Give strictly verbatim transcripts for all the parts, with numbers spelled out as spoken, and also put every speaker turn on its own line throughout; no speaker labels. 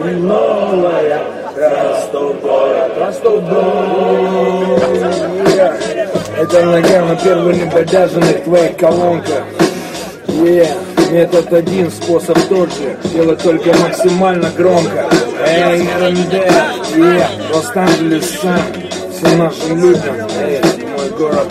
новая. Ростов город, Ростов дом. Это нога на первых небодяженных твоих колонках. Yeah. Метод один, способ тот же. Делать только максимально громко. Эй, эр эм дэ, yeah. Лос-Анджелес сам. Всем нашим людям. Эй, мой город.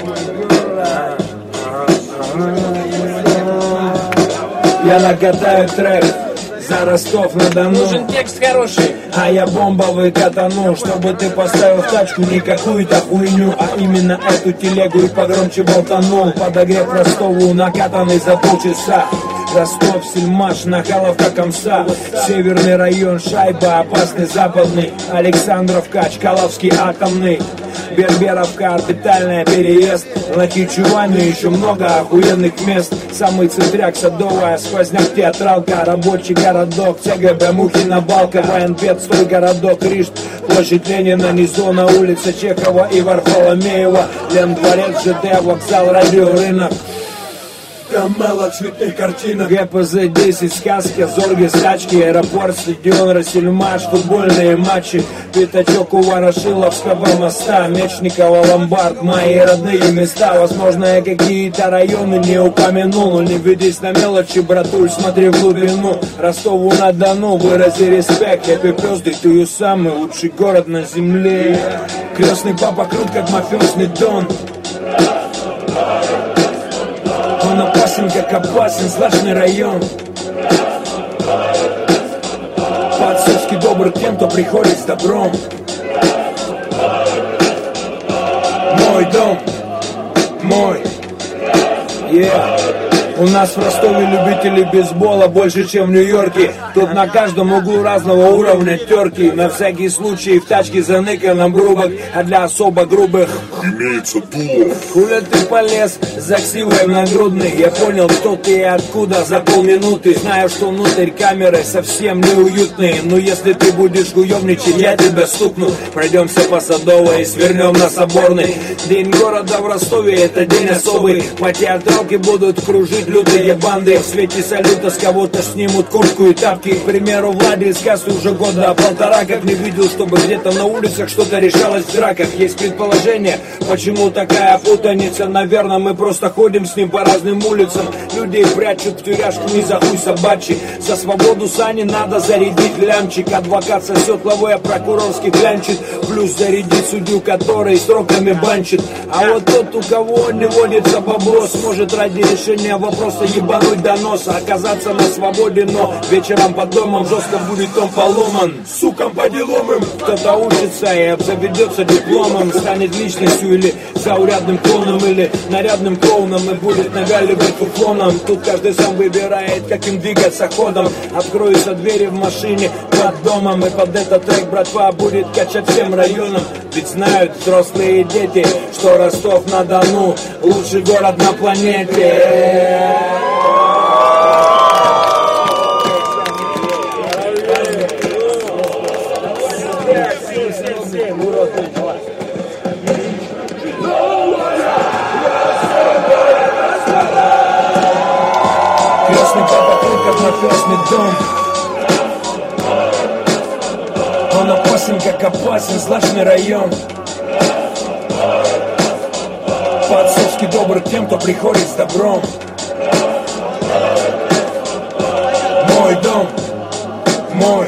Я накатаю трек за Ростов-на-Дону.
Нужен текст хороший.
А я бомбовый катану, чтобы ты поставил в тачку не какую-то хуйню, а именно эту телегу и погромче болтанул. Подогрев Ростову накатанный за полчаса. Ростов, Сельмаш, Нахаловка, Комса. Северный район, Шайба, опасный западный. Александровка, Чкаловский атомный. Берберовка, орбитальная, переезд. Нахичеване, еще много охуенных мест. Самый центряк, Садовая, сквозняк, театралка. Рабочий городок, ЦГБ, Мухина, Балка. Военпед, стой городок, Ришт. Площадь Ленина, Низона, улица Чехова и Варфоломеева. Лендворец, ЖД, вокзал, радио, рынок. Там мало цветных картинок. гэ пэ зэ десять, сказки, Зорги, стачки, аэропорт, стадион, Рассельмаш, футбольные матчи. Пятачок у Ворошиловского моста, Мечникова, Ломбард, мои родные места. Возможно, я какие-то районы не упомянул, но не ведись на мелочи, братуль, смотри в глубину. Ростову-на-Дону, вырази респект. Happy birthday, ты ее самый лучший город на земле. Крестный папа крут, как мафиозный дон. Он опасен, как опасен злачный район. По-отцовски добр тем, кто приходит с добром. Мой дом, мой, yeah. У нас в Ростове любители бейсбола больше, чем в Нью-Йорке. Тут на каждом углу разного уровня терки. На всякий случай в тачке заныканном грубок, а для особо грубых
имеется дуло.
Хуля ты полез за ксивой в нагрудный. Я понял, кто ты и откуда за полминуты. Знаю, что внутрь камеры совсем неуютные. Но если ты будешь хуёвничать, я тебя стукну. Пройдемся по Садовой и свернем на Соборный. День города в Ростове, это день особый. По театралке будут кружить лютые банды. В свете салюта с кого-то снимут куртку и тапки. К примеру, Влади из кассы уже года полтора как не видел, чтобы где-то на улицах что-то решалось в драках. Есть предположение, почему такая путаница. Наверное, мы просто ходим с ним по разным улицам. Людей прячут в тюряшку не за хуй собачий. За свободу сани надо зарядить лямчик. Адвокат сосет лавой, а прокурорский клянчит. Плюс зарядить судью, который сроками банчит. А вот тот, у кого не водится бабло, сможет ради решения вопроса ебануть до носа. Оказаться на свободе, но вечером под домом жестко будет он поломан. Сукам по делам им. Кто-то учится и обзаведется дипломом. Станет личностью или заурядным клоном, или нарядным клоуном и будет навяливать уклоном. Тут каждый сам выбирает, каким двигаться ходом. Откроются двери в машине под домом, и под этот трек братва будет качать всем районам. Ведь знают взрослые дети, что Ростов-на-Дону лучший город на планете. Крестный папа крут, как мафиозный дом. Он опасен, как опасен злачный район. По-отцовски добр тем, кто приходит с добром. Мой дом, мой.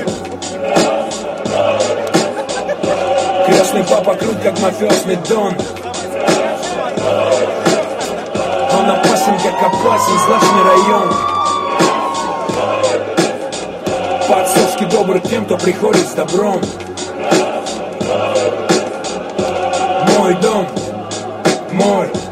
Крестный папа крут, как мафиозный дон. Он опасен, как опасен злачный район. По-отцовски добр тем, кто приходит с добром. Мой дом, мой.